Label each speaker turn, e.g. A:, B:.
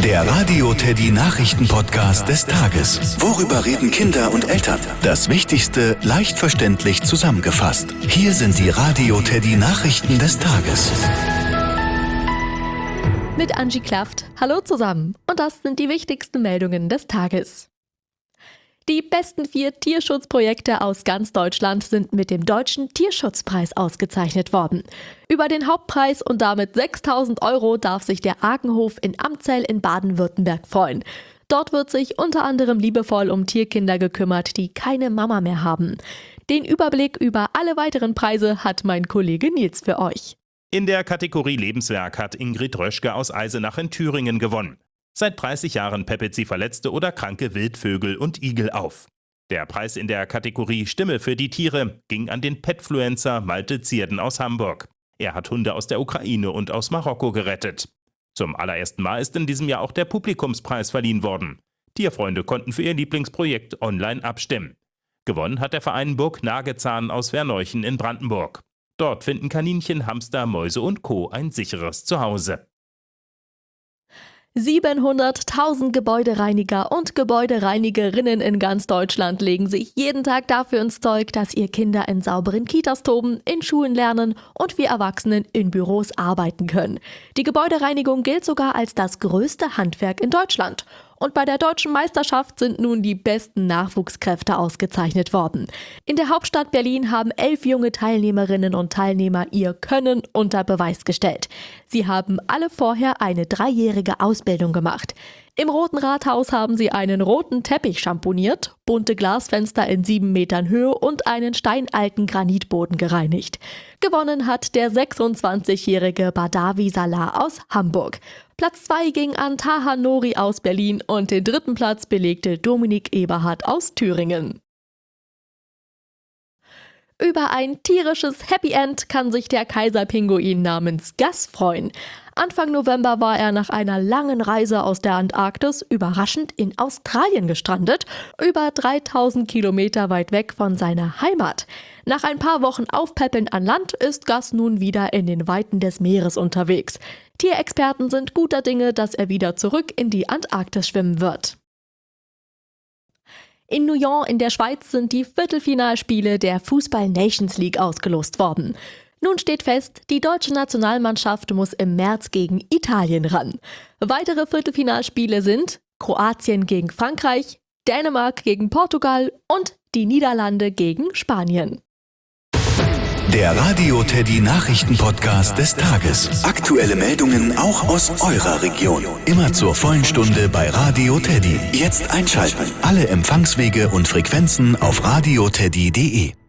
A: Der Radio Teddy Nachrichten-Podcast des Tages. Worüber reden Kinder und Eltern? Das Wichtigste leicht verständlich zusammengefasst. Hier sind die Radio Teddy Nachrichten des Tages.
B: Mit Angie Klaft. Hallo zusammen. Und das sind die wichtigsten Meldungen des Tages. Die besten 4 Tierschutzprojekte aus ganz Deutschland sind mit dem Deutschen Tierschutzpreis ausgezeichnet worden. Über den Hauptpreis und damit 6.000 € darf sich der Arkenhof in Amzell in Baden-Württemberg freuen. Dort wird sich unter anderem liebevoll um Tierkinder gekümmert, die keine Mama mehr haben. Den Überblick über alle weiteren Preise hat mein Kollege Nils für euch.
C: In der Kategorie Lebenswerk hat Ingrid Röschke aus Eisenach in Thüringen gewonnen. Seit 30 Jahren peppelt sie verletzte oder kranke Wildvögel und Igel auf. Der Preis in der Kategorie Stimme für die Tiere ging an den Petfluencer Malte Zierden aus Hamburg. Er hat Hunde aus der Ukraine und aus Marokko gerettet. Zum allerersten Mal ist in diesem Jahr auch der Publikumspreis verliehen worden. Tierfreunde konnten für ihr Lieblingsprojekt online abstimmen. Gewonnen hat der Verein Burg Nagezahn aus Verneuchen in Brandenburg. Dort finden Kaninchen, Hamster, Mäuse und Co. ein sicheres Zuhause.
B: 700.000 Gebäudereiniger und Gebäudereinigerinnen in ganz Deutschland legen sich jeden Tag dafür ins Zeug, dass ihr Kinder in sauberen Kitas toben, in Schulen lernen und wir Erwachsenen in Büros arbeiten können. Die Gebäudereinigung gilt sogar als das größte Handwerk in Deutschland. Und bei der Deutschen Meisterschaft sind nun die besten Nachwuchskräfte ausgezeichnet worden. In der Hauptstadt Berlin haben 11 junge Teilnehmerinnen und Teilnehmer ihr Können unter Beweis gestellt. Sie haben alle vorher eine 3-jährige Ausbildung gemacht. Im Roten Rathaus haben sie einen roten Teppich schamponiert, bunte Glasfenster in 7 Metern Höhe und einen steinalten Granitboden gereinigt. Gewonnen hat der 26-jährige Badawi Salah aus Hamburg. Platz 2 ging an Taha Nori aus Berlin und den 3. Platz belegte Dominik Eberhardt aus Thüringen. Über ein tierisches Happy End kann sich der Kaiserpinguin namens Gus freuen. Anfang November war er nach einer langen Reise aus der Antarktis überraschend in Australien gestrandet, über 3000 Kilometer weit weg von seiner Heimat. Nach ein paar Wochen Aufpäppeln an Land ist Gus nun wieder in den Weiten des Meeres unterwegs. Tierexperten sind guter Dinge, dass er wieder zurück in die Antarktis schwimmen wird. In Nyon in der Schweiz sind die Viertelfinalspiele der Fußball-Nations League ausgelost worden. Nun steht fest, die deutsche Nationalmannschaft muss im März gegen Italien ran. Weitere Viertelfinalspiele sind Kroatien gegen Frankreich, Dänemark gegen Portugal und die Niederlande gegen Spanien.
A: Der Radio Teddy Nachrichten-Podcast des Tages. Aktuelle Meldungen auch aus eurer Region. Immer zur vollen Stunde bei Radio Teddy. Jetzt einschalten. Alle Empfangswege und Frequenzen auf radioteddy.de.